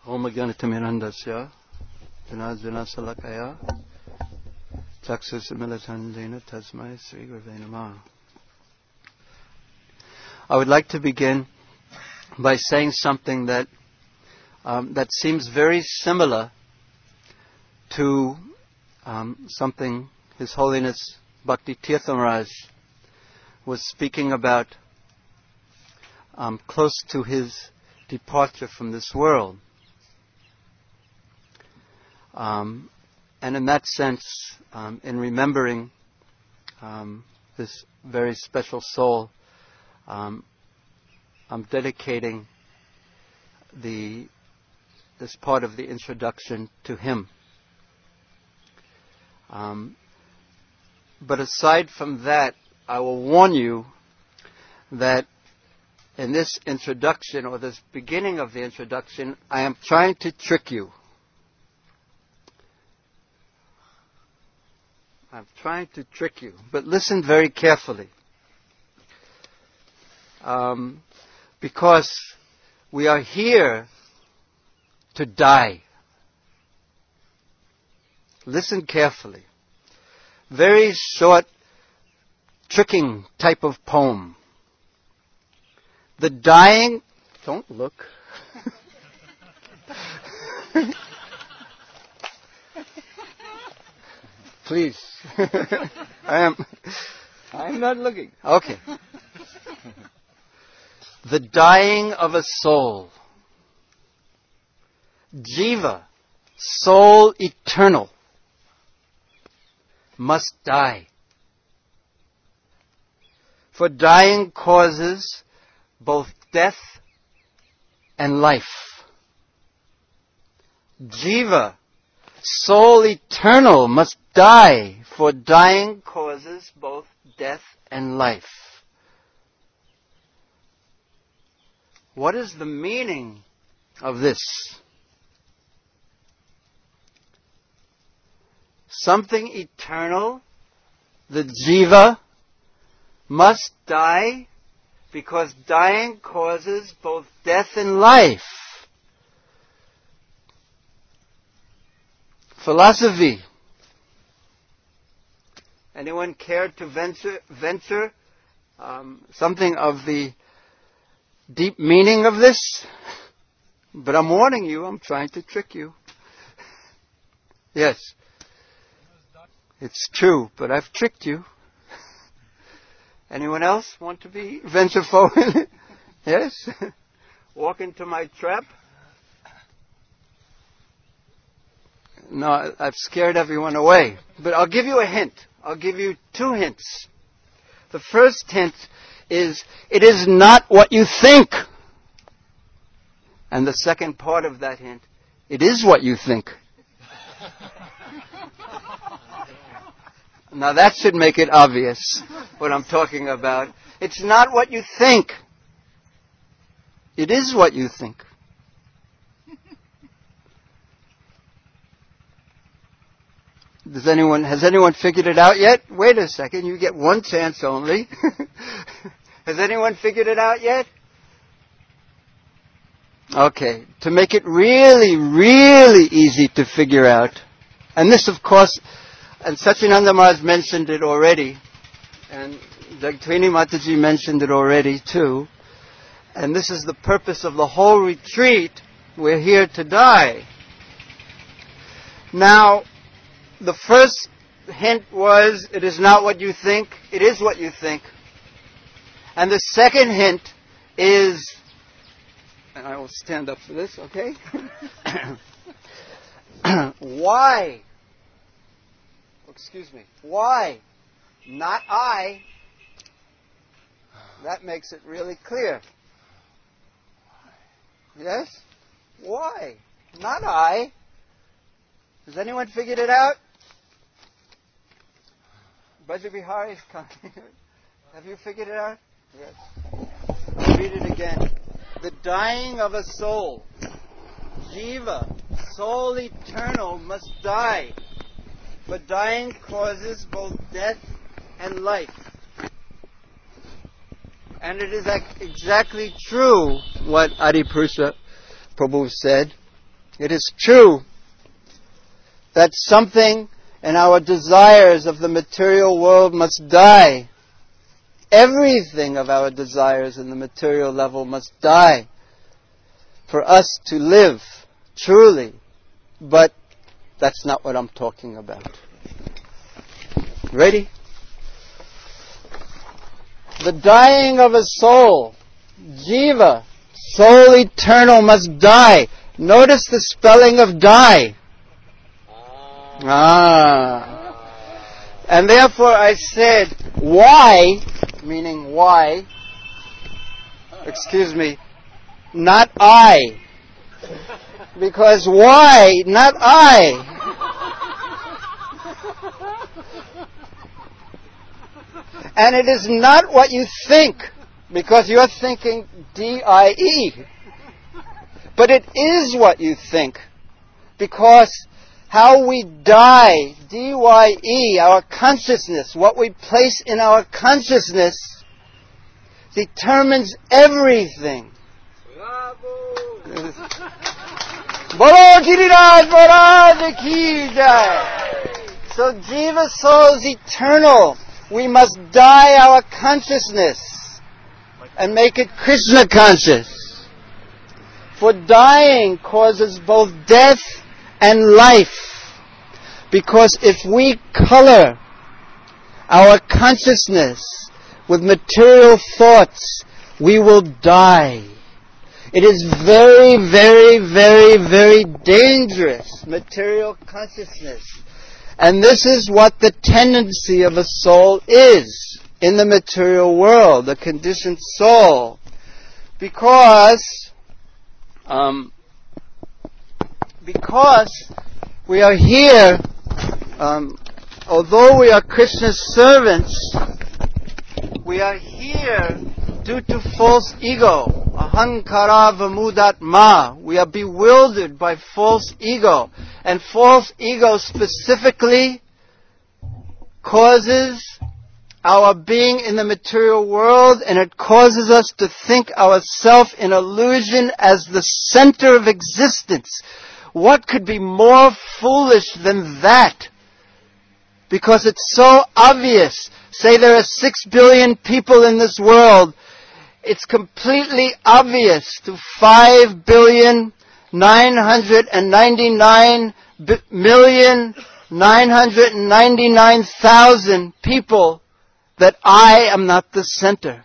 Om Jnanatirmirandasya Janajana Salakaya Chaksusamilatandena Tasmai Sri Gurave Namah. I would like to begin by saying something that seems very similar to something His Holiness Bhakti Tirtha Maharaj was speaking about close to his departure from this world. And in that sense, in remembering this very special soul, I'm dedicating this part of the introduction to him. But aside from that, I will warn you that in this introduction, or this beginning of the introduction, I am trying to trick you. I'm trying to trick you, but listen very carefully. Because we are here to die. Listen carefully. Very short, tricking type of poem. The dying... Don't look. Please. I'm not looking. Okay. The dying of a soul. Jiva, soul eternal, must die. For dying causes both death and life. Jiva, soul eternal, must die, for dying causes both death and life. What is the meaning of this? Something eternal, the jiva, must die because dying causes both death and life. Philosophy. Anyone care to venture something of the deep meaning of this? But I'm warning you, I'm trying to trick you. Yes. It's true, but I've tricked you. Anyone else want to venture forward? Yes? Walk into my trap? No, I've scared everyone away. But I'll give you a hint. I'll give you 2 hints. The first hint is, it is not what you think. And the second part of that hint, it is what you think. Now that should make it obvious what I'm talking about. It's not what you think. It is what you think. Has anyone figured it out yet? Wait a second, you get one chance only. Has anyone figured it out yet? Okay, to make it really, really easy to figure out, and this of course, and Satchidananda Maharaj mentioned it already, and Jagtrini Mataji mentioned it already too, and this is the purpose of the whole retreat. We're here to die. Now, the first hint was, it is not what you think, it is what you think. And the second hint is, and I will stand up for this, okay? Why? Excuse me. Why? Not I. That makes it really clear. Yes? Why? Not I. Has anyone figured it out? Bajabihari is coming. Have you figured it out? Yes. I'll read it again. The dying of a soul. Jiva, soul eternal, must die. For dying causes both death and life. And it is exactly true what Adipurusha Prabhu said. It is true that something in our desires of the material world must die. Everything of our desires in the material level must die for us to live truly. But that's not what I'm talking about. Ready? The dying of a soul, jiva, soul eternal, must die. Notice the spelling of die. And therefore I said, why, meaning why, excuse me, not I. Because why, not I. And it is not what you think, because you're thinking D-I-E. But it is what you think, because how we die, D-Y-E, our consciousness, what we place in our consciousness, determines everything. Bolo Giriraj Maharaj ki jai. So Jiva soul is eternal. We must die our consciousness and make it Krishna conscious. For dying causes both death and life. Because if we color our consciousness with material thoughts, we will die. It is very, very, very, very dangerous, material consciousness. And this is what the tendency of a soul is in the material world, the conditioned soul. Because we are here, although we are Krishna's servants, we are here due to false ego. Ahankara vamudatma. We are bewildered by false ego. And false ego specifically causes our being in the material world, and it causes us to think ourselves in illusion as the center of existence. What could be more foolish than that? Because it's so obvious. Say there are 6 billion people in this world. It's completely obvious to 5,999,999,000 people that I am not the center.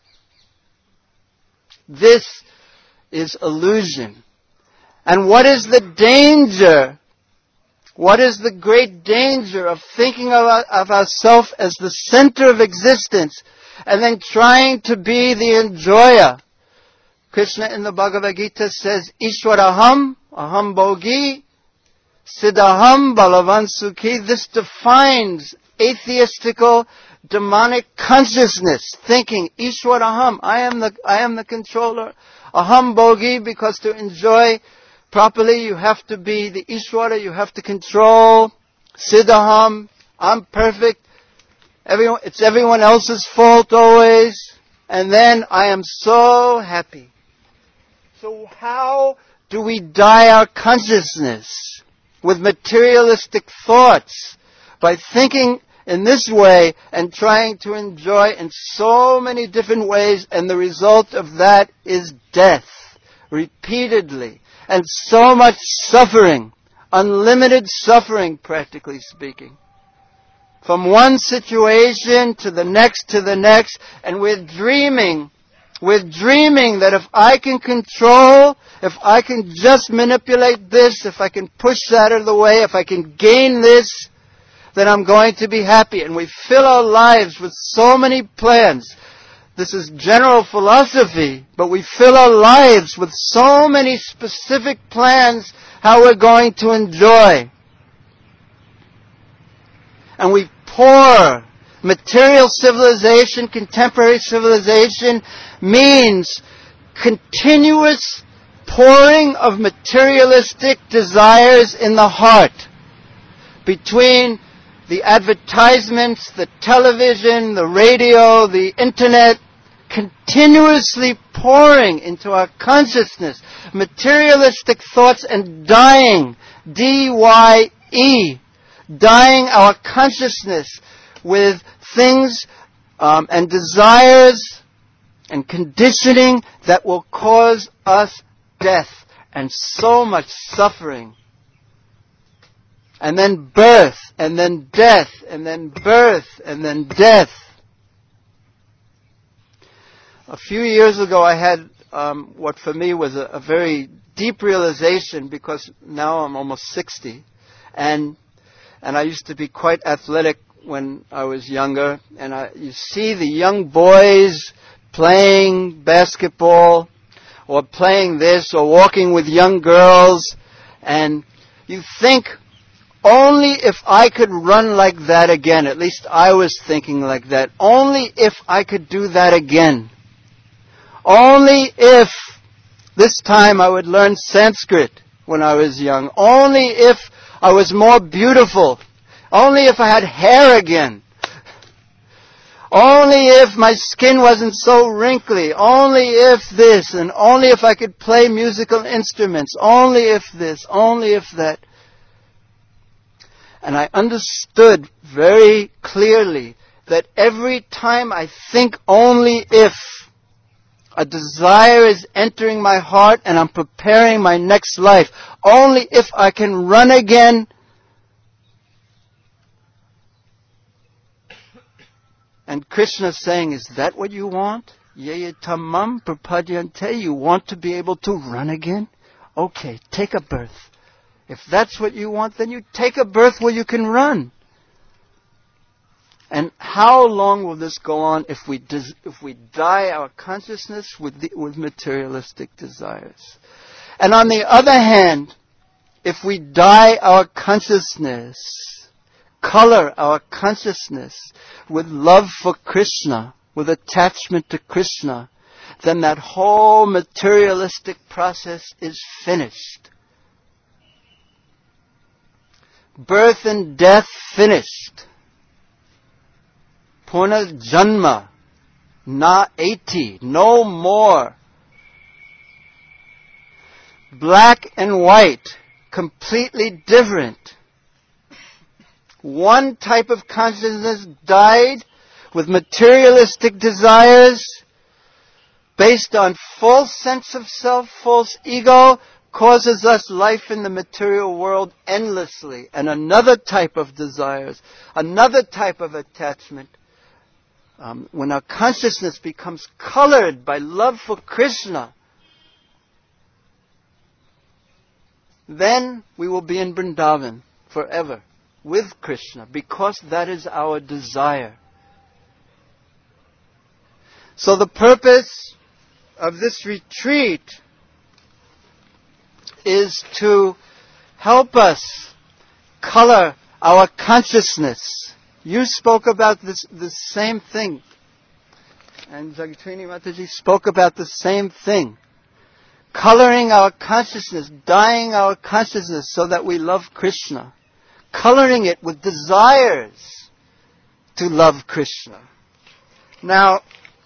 This is illusion. And what is the danger? What is the great danger of thinking of ourselves as the center of existence and then trying to be the enjoyer? Krishna in the Bhagavad Gita says, Ishwaraham, aham bhogi, siddhaham balavan sukhi. This defines atheistical, demonic consciousness, thinking, Ishwaraham, I am the controller. Aham bhogi, because to enjoy properly you have to be the Ishwara, you have to control. Siddhaham, I'm perfect. It's everyone else's fault always. And then I am so happy. So how do we die our consciousness with materialistic thoughts? By thinking in this way and trying to enjoy in so many different ways, and the result of that is death, repeatedly, and so much suffering, unlimited suffering, practically speaking. From one situation to the next, and we're dreaming that if I can control, if I can just manipulate this, if I can push that out of the way, if I can gain this, then I'm going to be happy. And we fill our lives with so many plans. This is general philosophy, but we fill our lives with so many specific plans how we're going to enjoy. And we pour. Material civilization, contemporary civilization, means continuous pouring of materialistic desires in the heart. Between the advertisements, the television, the radio, the internet, continuously pouring into our consciousness materialistic thoughts and dying, D-Y-E, dying our consciousness with things and desires and conditioning that will cause us death and so much suffering. And then birth, and then death, and then birth, and then death. A few years ago I had what for me was a very deep realization, because now I'm almost 60, and I used to be quite athletic when I was younger, and you see the young boys playing basketball, or playing this, or walking with young girls, and you think, only if I could run like that again. At least I was thinking like that. Only if I could do that again. Only if this time I would learn Sanskrit when I was young. Only if I was more beautiful. Only if I had hair again. Only if my skin wasn't so wrinkly. Only if this, and only if I could play musical instruments. Only if this, only if that. And I understood very clearly that every time I think only if, a desire is entering my heart and I'm preparing my next life. Only if I can run again. And Krishna is saying, is that what you want? Yaya tamam prapadyante, you want to be able to run again? Okay, take a birth. If that's what you want, then you take a birth where you can run. And how long will this go on if we dye our consciousness with materialistic desires? And on the other hand, if we dye our consciousness, color our consciousness with love for Krishna, with attachment to Krishna, then that whole materialistic process is finished. Birth and death finished. Purna Janma, na eti, no more. Black and white, completely different. One type of consciousness died with materialistic desires based on false sense of self, false ego, causes us life in the material world endlessly. And another type of desires, another type of attachment, when our consciousness becomes colored by love for Krishna, then we will be in Vrindavan forever with Krishna, because that is our desire. So the purpose of this retreat is to help us color our consciousness. You spoke about this same thing. And Jagatrini Mataji spoke about the same thing. Coloring our consciousness, dyeing our consciousness so that we love Krishna. Coloring it with desires to love Krishna. Now,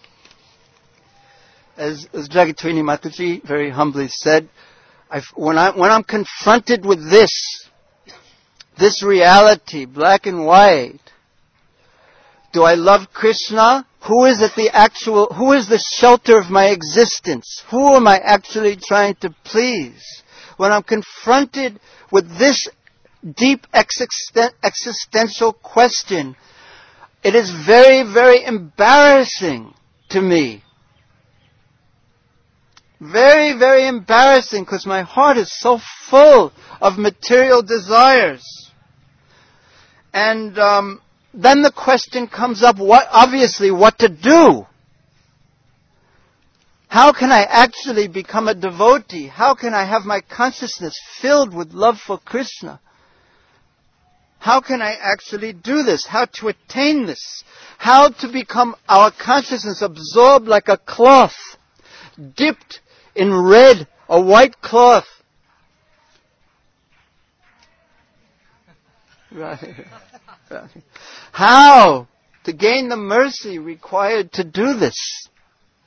as Jagatrini Mataji very humbly said, when I'm confronted with this reality, black and white, do I love Krishna? Who is the shelter of my existence? Who am I actually trying to please? When I'm confronted with this deep existential question, it is very, very embarrassing to me. Very, very embarrassing, because my heart is so full of material desires. And then the question comes up, what to do? How can I actually become a devotee? How can I have my consciousness filled with love for Krishna? How can I actually do this? How to attain this? How to become our consciousness absorbed like a cloth, dipped in red, a white cloth. Right. How to gain the mercy required to do this?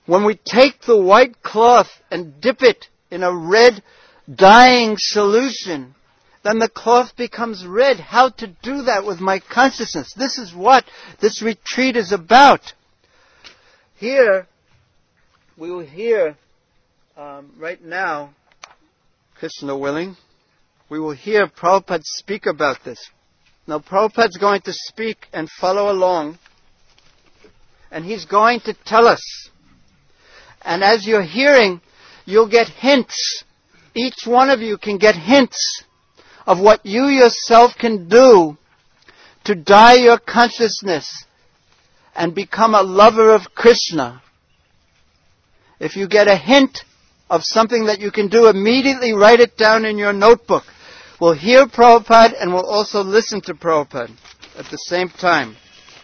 When we take the white cloth and dip it in a red dyeing solution, then the cloth becomes red. How to do that with my consciousness? This is what this retreat is about. Here, we will hear, right now, Krishna willing, we will hear Prabhupada speak about this. Now, Prabhupada's going to speak and follow along, and he's going to tell us. And as you're hearing, you'll get hints. Each one of you can get hints of what you yourself can do to dye your consciousness and become a lover of Krishna. If you get a hint of something that you can do, immediately write it down in your notebook. We'll hear Prabhupada and we'll also listen to Prabhupada at the same time.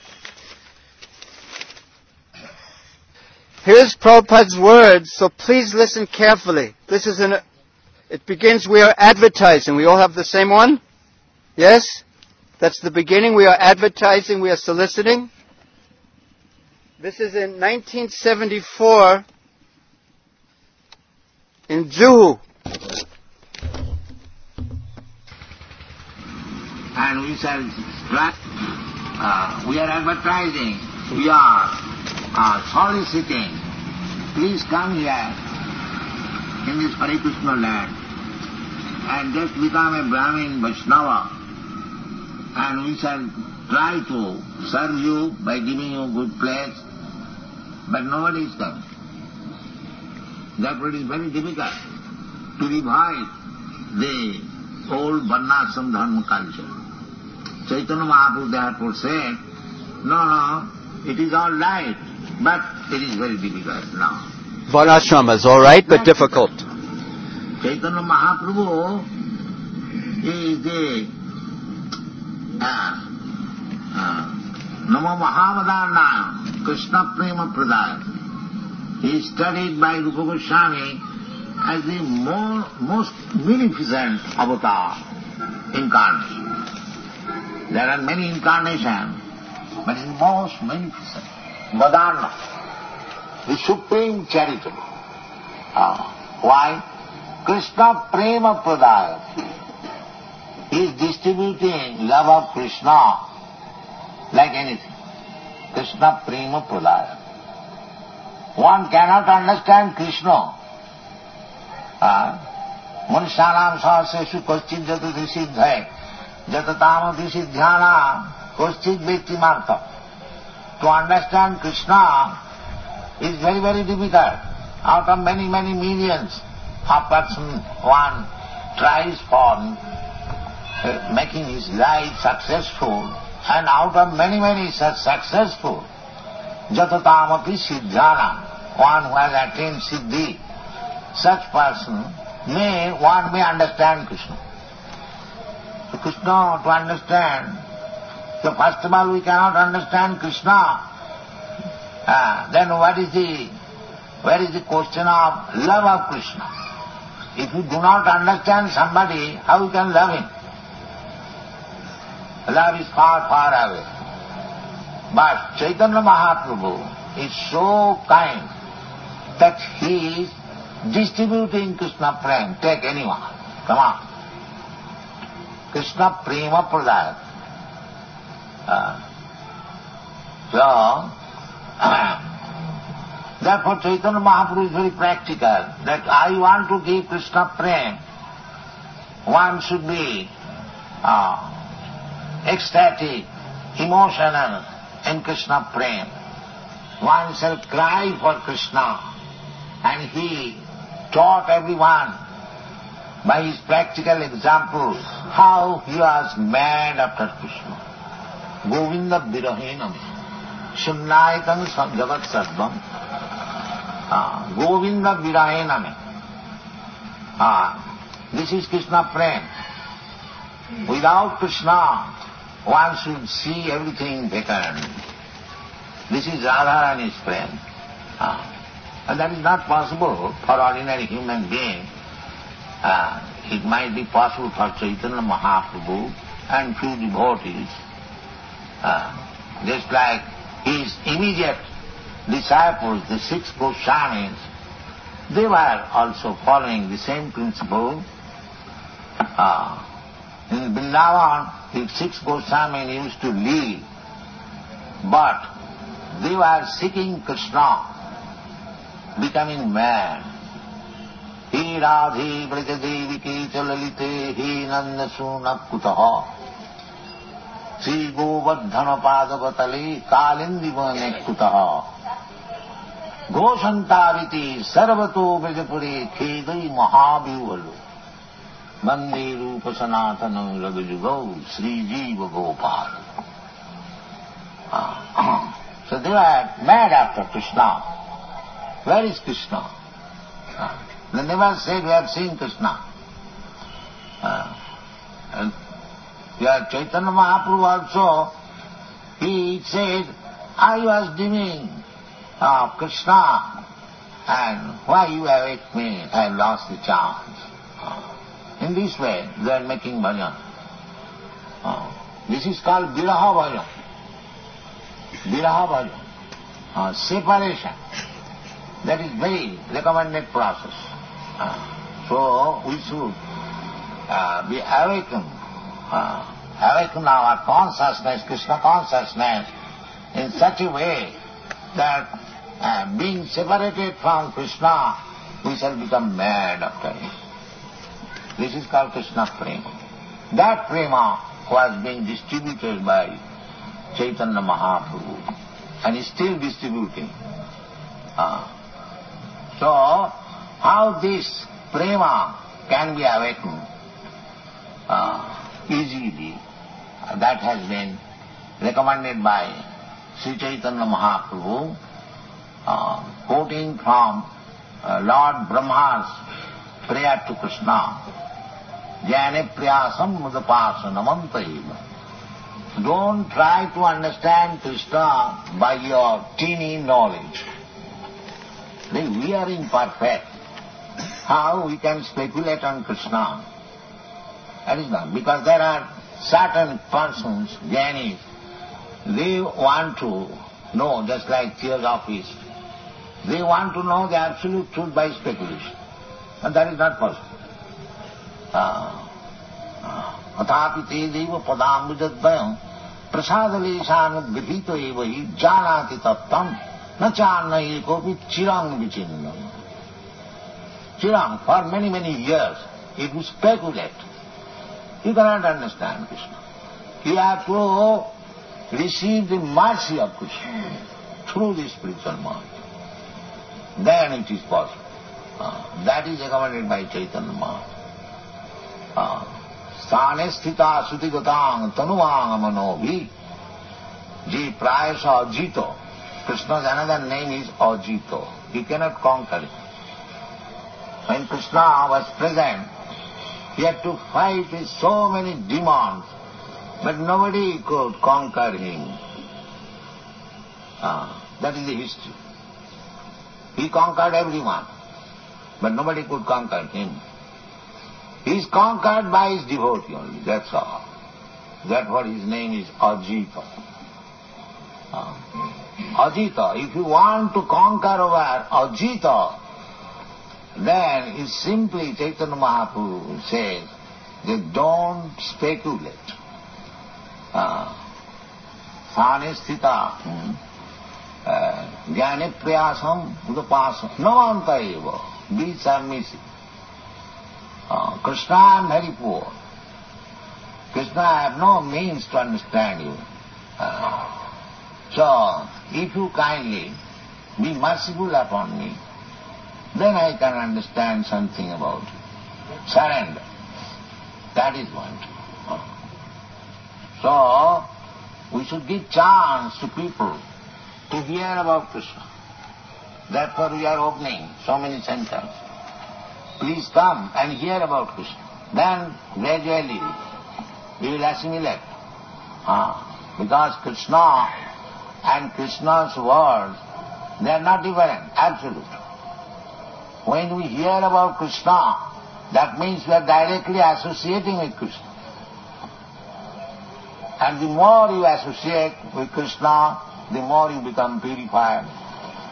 Here's Prabhupada's words, so please listen carefully. This is it begins, we are advertising. We all have the same one? Yes? That's the beginning. We are advertising, we are soliciting. This is in 1974 in Juhu. And we shall we are advertising, we are soliciting. Please come here in this Hare Krishna land and just become a Brahmin Vaishnava, and we shall try to serve you by giving you good place, but nobody is coming. Therefore it is very difficult to revive the old Varnashram Dharma culture. Chaitanya Mahaprabhu therefore said, no, it is all right, but it is very difficult now. Varnashrama is all right, but difficult. Chaitanya Mahaprabhu is the Namo Mahavadana Krishna Prema Pradaya. He is studied by Rupa Goswami as the most magnificent avatar incarnation. There are many incarnations, but the most magnificent, Vadana, the supreme charitable. Why? Krishna Prema Pradaya. He is distributing love of Krishna like anything. Krishna Prema Pradaya. One cannot understand Krishna. Manushyanam sahasreshu kaschid jatati siddhai jatatamati siddhyanam kaschid vetti martha. To understand Krishna is very, very difficult. Out of many, many millions, a person, one tries for making his life successful, and out of many, many such successful, jatatamati siddhyanam, one who has attained siddhi, such person one may understand Krishna. So Krishna, to understand, so first of all we cannot understand Krishna. Then where is the question of love of Krishna? If you do not understand somebody, how you can love him? Love is far, far away. But Chaitanya Mahaprabhu is so kind that he is distributing Krishna Prem. Take anyone. Come on. Krishna Prema Pradaya. Therefore Chaitanya Mahaprabhu is very practical, that I want to give Krishna Prem. One should be ecstatic, emotional in Krishna Prem. One shall cry for Krishna, and he taught everyone by his practical examples how he was mad after Krishna. Govinda Virahenam Shunnayakam Jagat Sarvam. Govinda Virahenam. This is Krishna Prem. Without Krishna, one should see everything vacant. This is Radharani's Prem. And that is not possible for ordinary human being. It might be possible for Chaitanya Mahaprabhu and few devotees. Just like his immediate disciples, the 6 Goswamis, they were also following the same principle. In Vrindavan, the 6 Goswamis used to live, but they were seeking Krishna, becoming mad. He Radhe Brajadeviki Chalalite He Nanda Suna Kutaha Sri Govardhana Padavatale Kalindi Vane Kutaha Goshantaviti Sarvato Brajapure Khedai Mahabhivalu Mande Rupa Sanatana Ragajugau Sri Jiva Gopal. So they were mad after Krishna. Where is Krishna? They never said we have seen Krishna. And Chaitanya Mahaprabhu also, he said, I was dreaming of Krishna, and why you awake me? I have lost the chance. In this way, they are making bhajan. This is called Viraha bhajan. Viraha bhajan. Separation. That is very recommended process. So we should be awakened, awaken our consciousness, Krishna consciousness, in such a way that being separated from Krishna, we shall become mad after him. This is called Krishna Prema. That Prema was being distributed by Chaitanya Mahaprabhu and is still distributing. So, how this Prema can be awakened easily, that has been recommended by Sri Chaitanya Mahaprabhu, quoting from Lord Brahma's prayer to Krishna, Jnane priyasam mudapasanamantaiva. Don't try to understand Krishna by your teeny knowledge. We are imperfect. How we can speculate on Krishna? That is not. Because there are certain persons, jnanis, they want to know, just like theosophists, they want to know the absolute truth by speculation. And that is not possible. Athapi te deva padambujadvayam prasadaleshanugrihito eva hi janati tattam na channa ekopi chirang vichinnam. Chirang, for many, many years, if you speculate, you cannot understand Krishna. You have to receive the mercy of Krishna through the spiritual mind. Then it is possible. That is recommended by Chaitanya Mahaprabhu. Sthane sthita sutigatang tanuvang manobhi ji prayasa ajito. Krishna's another name is Ajito. He cannot conquer it. When Krishna was present, he had to fight with so many demons, but nobody could conquer him. That is the history. He conquered everyone, but nobody could conquer him. He is conquered by his devotee only, that's all. That's what his name is, Ajita. Ajita, if you want to conquer over Ajita, then it's simply Chaitanya Mahaprabhu says that don't speculate. Sthane sthita jnane priyasam udapasam namanta eva. Beats are missing. Krishna, I am very poor. Krishna, I have no means to understand you. So, if you kindly be merciful upon me, then I can understand something about you. Surrender. That is one. So, we should give chance to people to hear about Krishna. Therefore we are opening so many centers. Please come and hear about Krishna. Then gradually you will assimilate. Because Krishna and Krishna's words, they are not different, absolute. When we hear about Krishna, that means we are directly associating with Krishna. And the more you associate with Krishna, the more you become purified,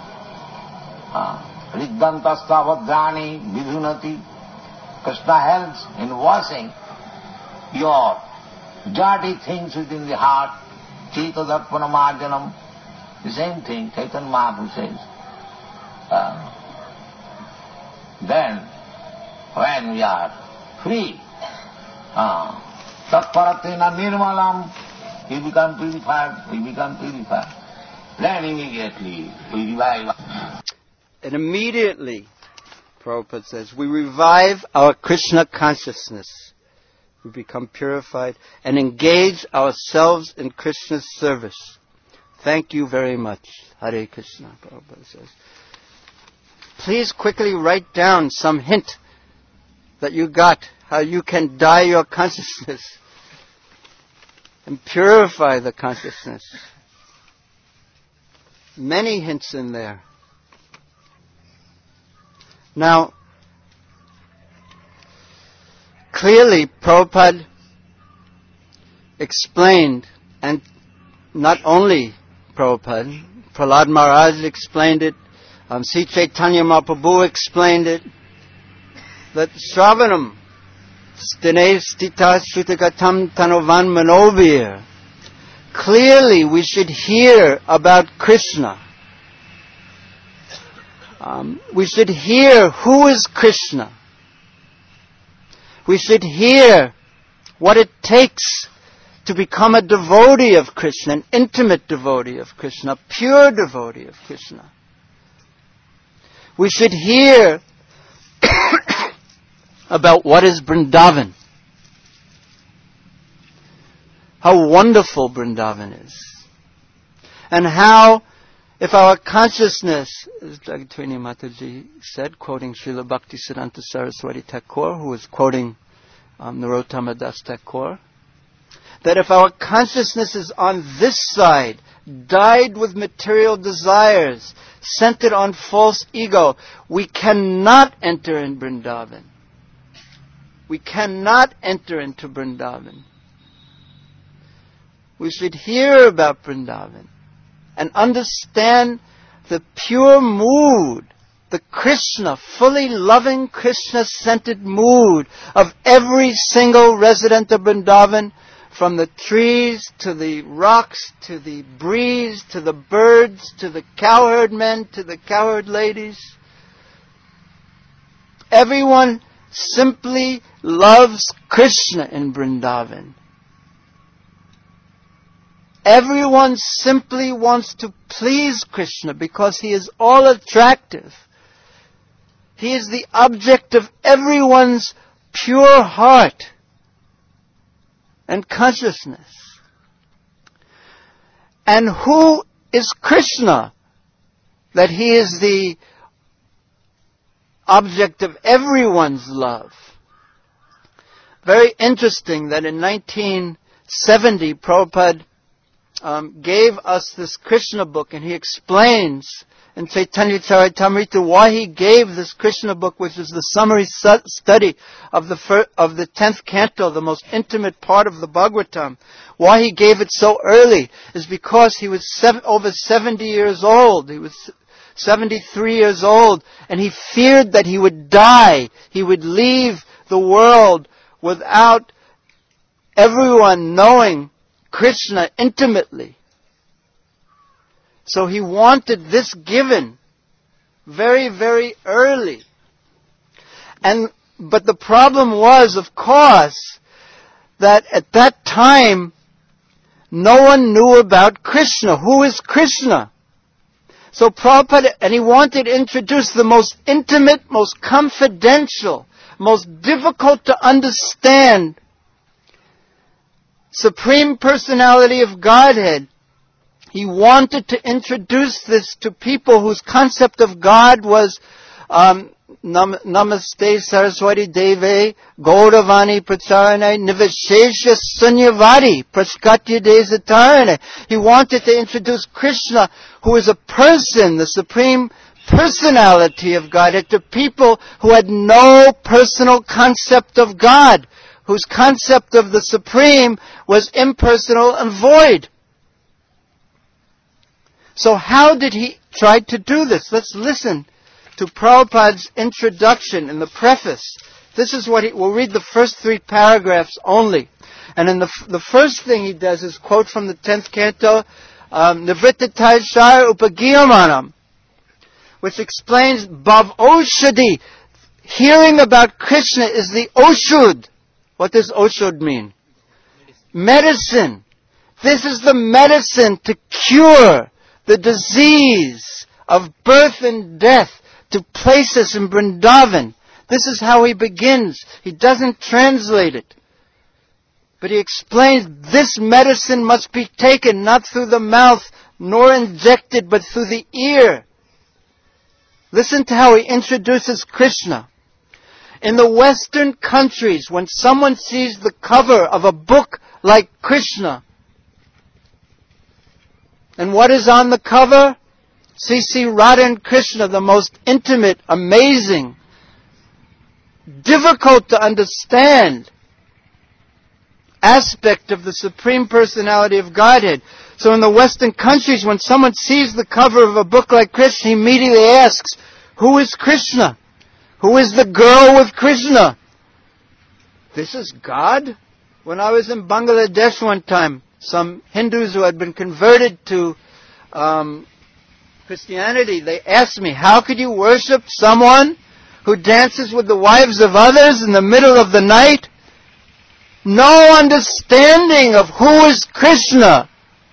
Riddhantastavadhrani vidhunati. Krishna helps in washing your dirty things within the heart. Chita darpana marjanam. The same thing Chaitanya Mahaprabhu says. Then, when we are free, tatparatena nirmalam, we become purified. Then immediately we revive. And immediately, Prabhupada says, we revive our Krishna consciousness. We become purified and engage ourselves in Krishna's service. Thank you very much. Hare Krishna, Prabhupada says. Please quickly write down some hint that you got, how you can dye your consciousness and purify the consciousness. Many hints in there. Now, clearly Prabhupada explained, and not only Prabhupada, Prahlad Maharaj explained it, Sri Chaitanya Mahaprabhu explained it, that Shravanam, Stine Stita Shrutagatam Tanovan Manovir. Clearly we should hear about Krishna. We should hear who is Krishna. We should hear what it takes to become a devotee of Krishna, an intimate devotee of Krishna, a pure devotee of Krishna. We should hear about what is Vrindavan. How wonderful Vrindavan is. And how, if our consciousness, as Jagatvini Mataji said, quoting Srila Bhaktisiddhanta Saraswati Thakur, who was quoting Narottama Das Thakur, that if our consciousness is on this side, dyed with material desires, centered on false ego, we cannot enter in Vrindavan. We cannot enter into Vrindavan. We should hear about Vrindavan and understand the pure mood, the Krishna, fully loving Krishna-centered mood of every single resident of Vrindavan, from the trees to the rocks to the breeze to the birds to the cowherd men to the cowherd ladies. Everyone simply loves Krishna in Vrindavan. Everyone simply wants to please Krishna because he is all attractive. He is the object of everyone's pure heart and consciousness. And who is Krishna? That he is the object of everyone's love. Very interesting that in 1970, Prabhupada gave us this Krishna book, and he explains in Chaitanya Charitamrita why he gave this Krishna book, which is the summary study of the 10th canto, the most intimate part of the Bhagavatam. Why he gave it so early is because he was over 70 years old. He was 73 years old, and he feared that he would die. He would leave the world without everyone knowing Krishna intimately. So he wanted this given very, very early. But the problem was, of course, that at that time, no one knew about Krishna. Who is Krishna? So Prabhupada, and he wanted to introduce the most intimate, most confidential, most difficult to understand Supreme Personality of Godhead. He wanted to introduce this to people whose concept of God was Namaste Saraswati Deve Gauravani Pracharane Nivashesha Sunyavadi Praskatya Desatarane. He wanted to introduce Krishna, who is a person, the Supreme Personality of Godhead, to people who had no personal concept of God, whose concept of the Supreme was impersonal and void. So how did he try to do this? Let's listen to Prabhupada's introduction in the preface. This is what we'll read the first 3 paragraphs only. And in the first thing he does is quote from the 10th canto, Nivrittatai Shar Upagiyamanam, which explains Bhav Oshadi. Hearing about Krishna is the Oshud. What does Oshud mean? Medicine. This is the medicine to cure the disease of birth and death, to place us in Vrindavan. This is how he begins. He doesn't translate it. But he explains this medicine must be taken not through the mouth nor injected, but through the ear. Listen to how he introduces Krishna. In the Western countries, when someone sees the cover of a book like Krishna, and what is on the cover? C.C. Radha and Krishna, the most intimate, amazing, difficult to understand aspect of the Supreme Personality of Godhead. So in the Western countries, when someone sees the cover of a book like Krishna, he immediately asks, who is Krishna? Who is the girl with Krishna? This is God? When I was in Bangladesh one time, some Hindus who had been converted to Christianity, they asked me, how could you worship someone who dances with the wives of others in the middle of the night? No understanding of who is Krishna.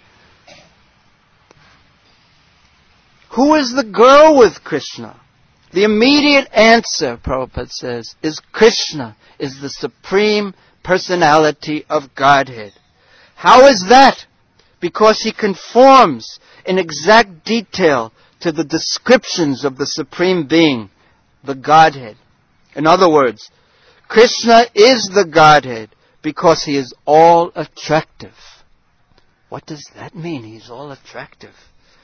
Who is the girl with Krishna? The immediate answer, Prabhupada says, is Krishna is the Supreme Personality of Godhead. How is that? Because he conforms in exact detail to the descriptions of the Supreme Being, the Godhead. In other words, Krishna is the Godhead because he is all attractive. What does that mean? He's all attractive.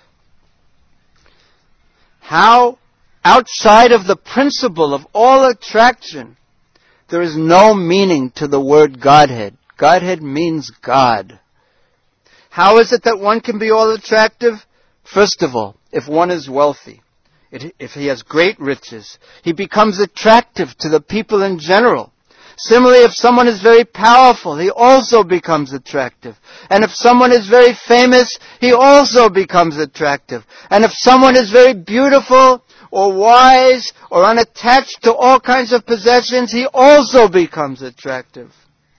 How, outside of the principle of all attraction, there is no meaning to the word Godhead. Godhead means God. How is it that one can be all attractive? First of all, if one is wealthy, if he has great riches, he becomes attractive to the people in general. Similarly, if someone is very powerful, he also becomes attractive. And if someone is very famous, he also becomes attractive. And if someone is very beautiful or wise or unattached to all kinds of possessions, he also becomes attractive.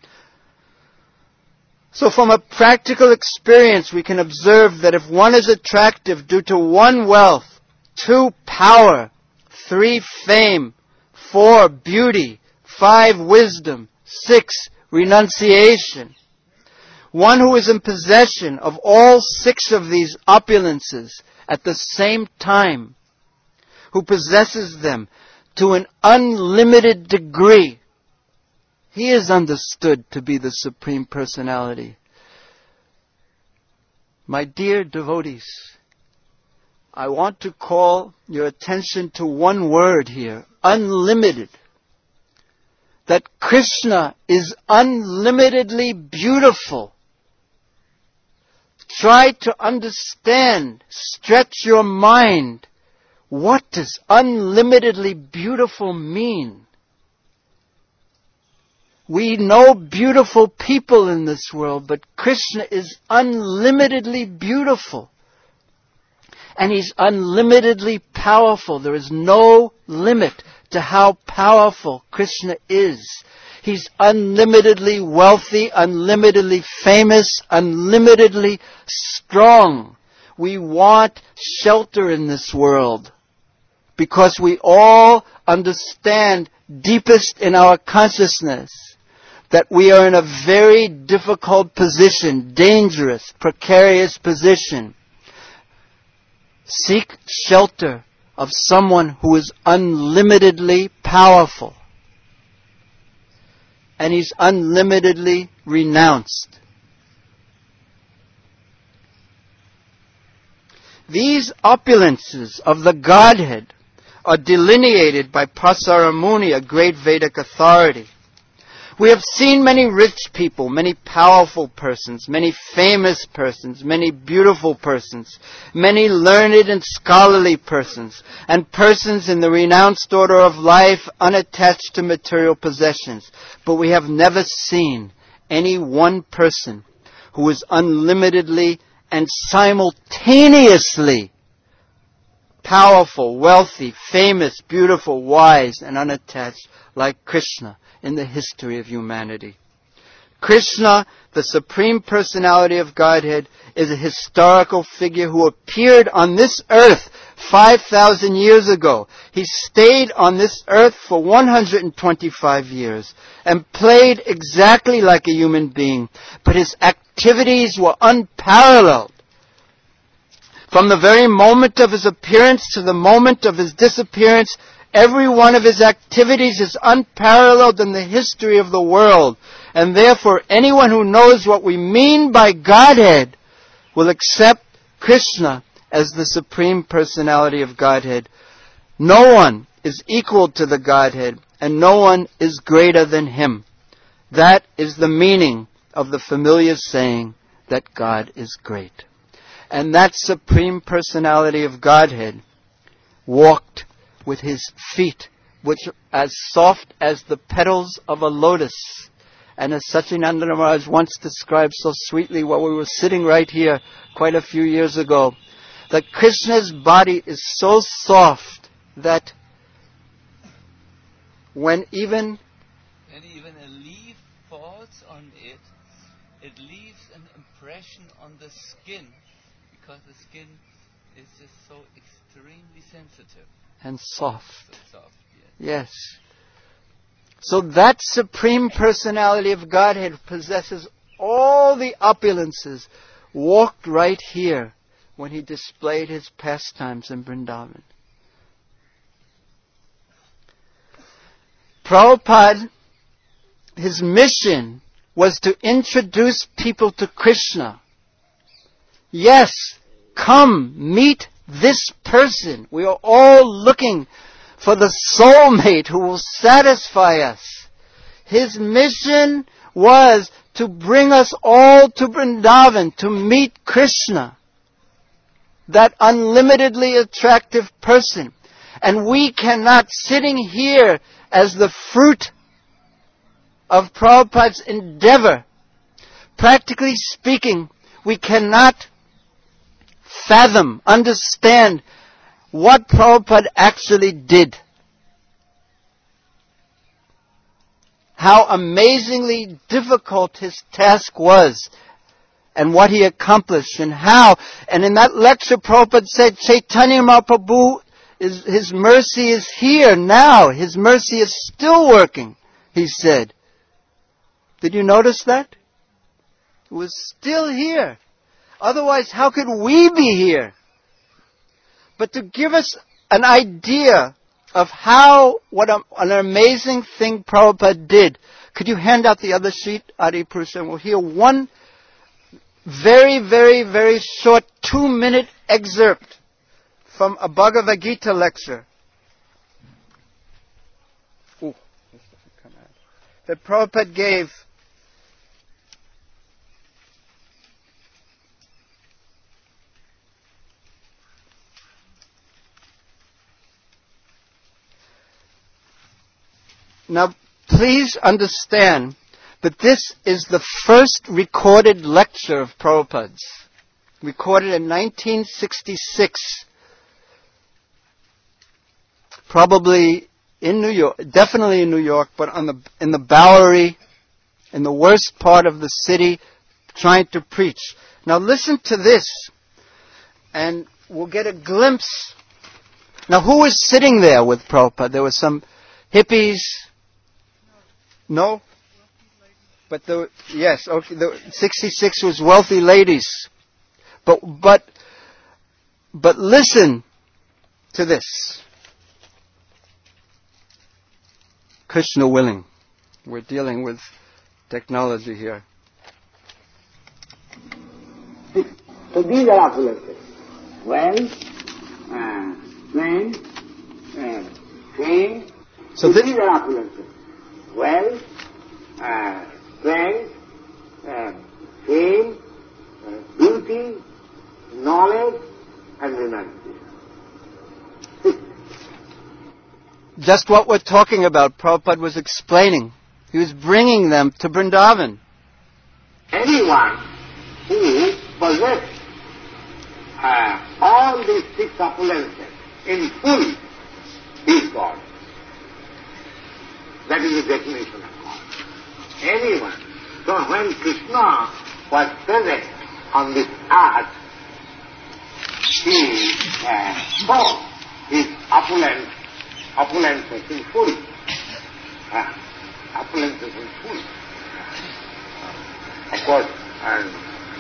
So from a practical experience, we can observe that if one is attractive due to 1, wealth, 2, power, 3, fame, 4, beauty, 5, wisdom, 6, renunciation, one who is in possession of all 6 of these opulences at the same time, who possesses them to an unlimited degree, he is understood to be the Supreme Personality. My dear devotees, I want to call your attention to one word here, unlimited. That Krishna is unlimitedly beautiful. Try to understand, stretch your mind. What does unlimitedly beautiful mean? We know beautiful people in this world, but Krishna is unlimitedly beautiful. And he's unlimitedly powerful. There is no limit to how powerful Krishna is. He's unlimitedly wealthy, unlimitedly famous, unlimitedly strong. We want shelter in this world because we all understand deepest in our consciousness that we are in a very difficult position, dangerous, precarious position. Seek shelter of someone who is unlimitedly powerful. And he's unlimitedly renounced. These opulences of the Godhead are delineated by Prasaramuni, a great Vedic authority. We have seen many rich people, many powerful persons, many famous persons, many beautiful persons, many learned and scholarly persons, and persons in the renounced order of life unattached to material possessions. But we have never seen any one person who is unlimitedly and simultaneously powerful, wealthy, famous, beautiful, wise, and unattached like Krishna in the history of humanity. Krishna, the Supreme Personality of Godhead, is a historical figure who appeared on this earth 5,000 years ago. He stayed on this earth for 125 years and played exactly like a human being, but his activities were unparalleled. From the very moment of his appearance to the moment of his disappearance, every one of his activities is unparalleled in the history of the world. And therefore, anyone who knows what we mean by Godhead will accept Krishna as the Supreme Personality of Godhead. No one is equal to the Godhead, and no one is greater than Him. That is the meaning of the familiar saying that God is great. And that Supreme Personality of Godhead walked with His feet, which are as soft as the petals of a lotus. And as Satchidananda Maharaj once described so sweetly while we were sitting right here quite a few years ago, that Krishna's body is so soft that when even a leaf falls on it, it leaves an impression on the skin, because the skin is just so extremely sensitive. And soft. So soft, yes. So that Supreme Personality of Godhead possesses all the opulences, walked right here when He displayed His pastimes in Vrindavan. Prabhupada, his mission was to introduce people to Krishna. Yes, come, meet this person. We are all looking for the soulmate who will satisfy us. His mission was to bring us all to Vrindavan, to meet Krishna, that unlimitedly attractive person. And we cannot, sitting here as the fruit of Prabhupada's endeavor, practically speaking, we cannot fathom, understand what Prabhupada actually did. How amazingly difficult his task was, and what he accomplished, and how. And in that lecture, Prabhupada said, Chaitanya Mahaprabhu, His mercy is here now. His mercy is still working, he said. Did you notice that? It was still here. Otherwise, how could we be here? But to give us an idea of what an amazing thing Prabhupada did, could you hand out the other sheet, Adi Purusha, and we'll hear one very, very, very short 2-minute excerpt from a Bhagavad Gita lecture. That Prabhupada gave. Now, please understand that this is the first recorded lecture of Prabhupada's, recorded in 1966, probably in New York, definitely in New York, but in the Bowery, in the worst part of the city, trying to preach. Now listen to this, and we'll get a glimpse. Now who was sitting there with Prabhupada? There were some hippies. No? But yes, okay, 66 was wealthy ladies. But listen to this. Krishna willing. We're dealing with technology here. So these are opulences. Wealth, strength, fame. So these are opulences. Wealth, just what we're talking about. Prabhupada was explaining. He was bringing them to Vrindavan. Anyone who possesses all these six opulences in full is God. That is the definition of God. Anyone. So when Krishna was present on this earth, he saw his opulences in full. Opulences in full. Of course, and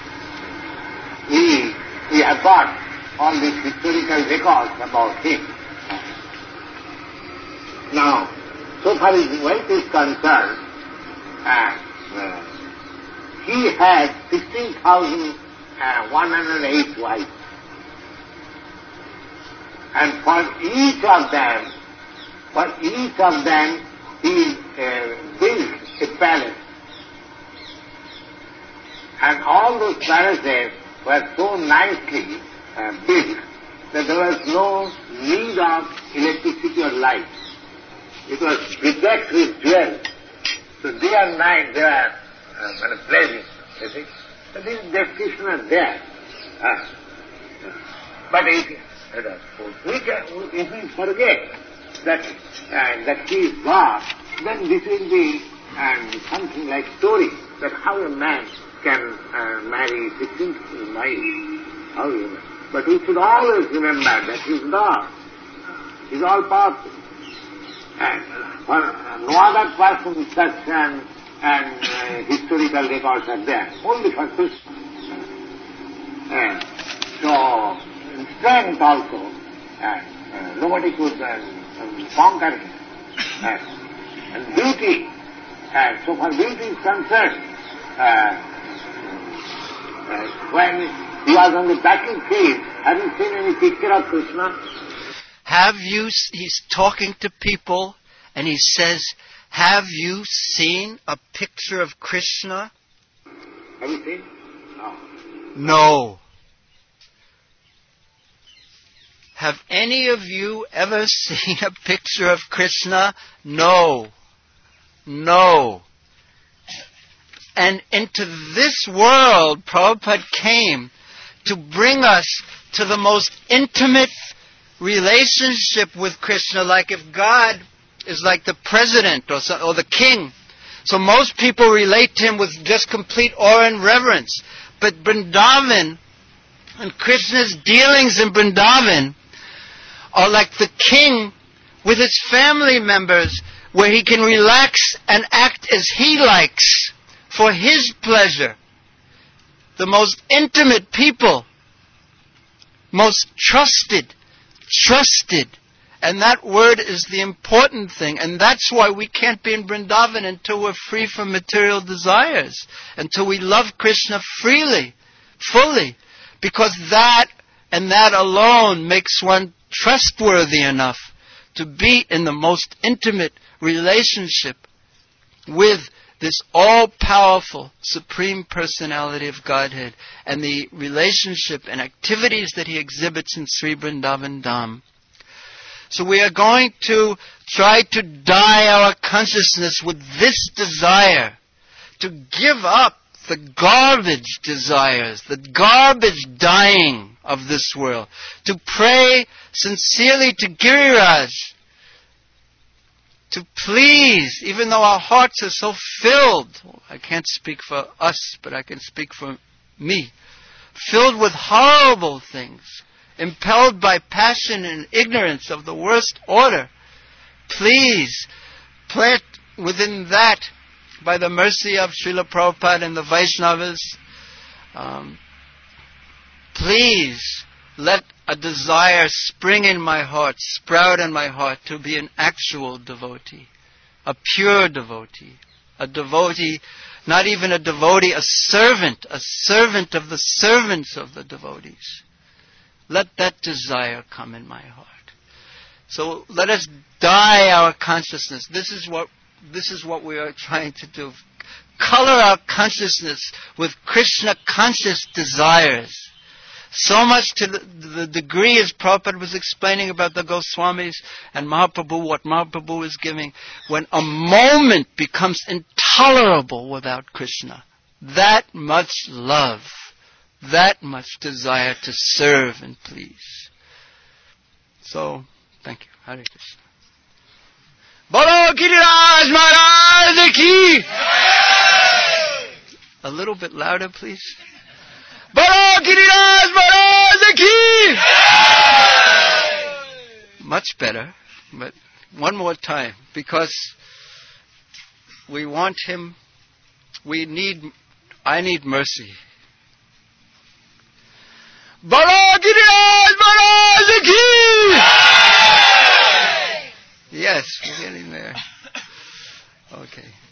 we have got all these historical records about him. Now, so far as wealth is concerned, he had 16,108 wives. And for each of them, he built a palace. And all those palaces were so nicely built that there was no need of electricity or light. It was bedecked with jewels. So day and night they are blazing, you see. So this description is there. But if we forget that he is God, then this will be something like story, that how a man can marry 16 wives. But we should always remember that he is God. He is all powerful. And for no other person such historical records are there, only for Krishna. So, in strength also, nobody could conquer him. And beauty, so far beauty is concerned, when he was on the battlefield, have you seen any picture of Krishna? He's talking to people and he says, have you seen a picture of Krishna? Have you seen? No. Have any of you ever seen a picture of Krishna? No. No. And into this world, Prabhupada came to bring us to the most intimate relationship with Krishna, like if God is like the president or the king. So most people relate to him with just complete awe and reverence. But Vrindavan and Krishna's dealings in Vrindavan are like the king with his family members, where he can relax and act as he likes for his pleasure. The most intimate people, most trusted. And that word is the important thing. And that's why we can't be in Vrindavan until we're free from material desires. Until we love Krishna freely, fully. Because that and that alone makes one trustworthy enough to be in the most intimate relationship with this all-powerful Supreme Personality of Godhead and the relationship and activities that he exhibits in Sri Vrindavan Dham. So we are going to try to dye our consciousness with this desire, to give up the garbage desires, the garbage dying of this world, to pray sincerely to Giriraj, to please, even though our hearts are so filled, I can't speak for us, but I can speak for me, filled with horrible things, impelled by passion and ignorance of the worst order. Please, plant within that, by the mercy of Srila Prabhupada and the Vaishnavas, please let a desire spring in my heart, sprout in my heart to be an actual devotee, a pure devotee, not even a devotee, a servant of the servants of the devotees. Let that desire come in my heart. So let us dye our consciousness. This is what we are trying to do. Color our consciousness with Krishna conscious desires, So much to the degree, as Prabhupada was explaining about the Goswamis and Mahaprabhu, what Mahaprabhu is giving, when a moment becomes intolerable without Krishna, that much love, that much desire to serve and please. So, thank you. Hare Krishna. Bolo Giriraj Maharaj Ki! A little bit louder, please. Bolo Giriraj Maharaj Ki! Much better, but one more time, because we want him, I need mercy. Bolo Giriraj Maharaj Ki! Yes, we're getting there. Okay.